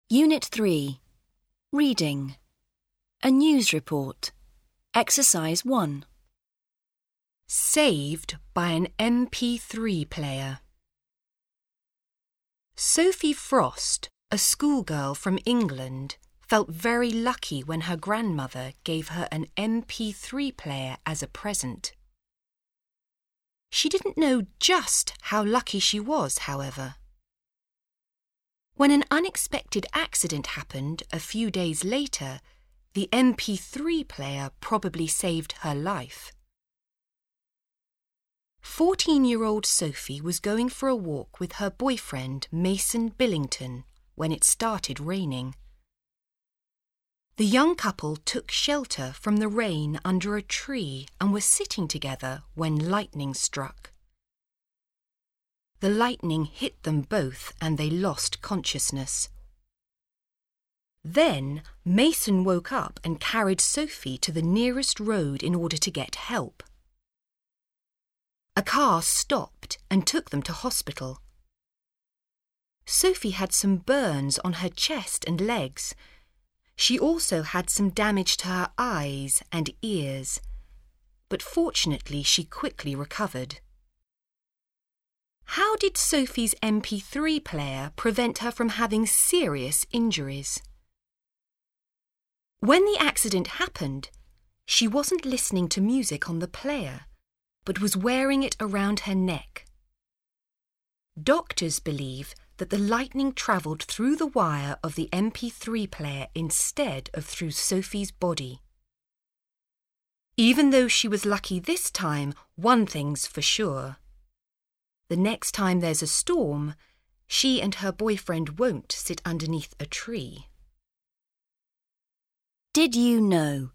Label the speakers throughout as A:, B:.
A: Unit 3. Reading. A news report. Exercise 1.
B: Saved by an MP3 player. Sophie Frost, a schoolgirl from England, felt very lucky when her grandmother gave her an MP3 player as a present. She didn't know just how lucky she was, however. When an unexpected accident happened a few days later, the MP3 player probably saved her life. 14-year-old Sophie was going for a walk with her boyfriend Mason Billington when it started raining. The young couple took shelter from the rain under a tree and were sitting together when lightning struck. The lightning hit them both and they lost consciousness. Then Mason woke up and carried Sophie to the nearest road in order to get help. A car stopped and took them to hospital. Sophie had some burns on her chest and legs. She also had some damage to her eyes and ears, but fortunately she quickly recovered. How did Sophie's MP3 player prevent her from having serious injuries? When the accident happened, she wasn't listening to music on the player, but was wearing it around her neck. Doctors believe that the lightning travelled through the wire of the MP3 player instead of through Sophie's body. Even though she was lucky this time, one thing's for sure. The next time there's a storm, she and her boyfriend won't sit underneath a tree.
A: Did you know?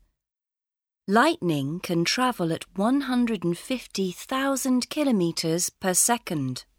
A: Lightning can travel at 150,000 kilometres per second.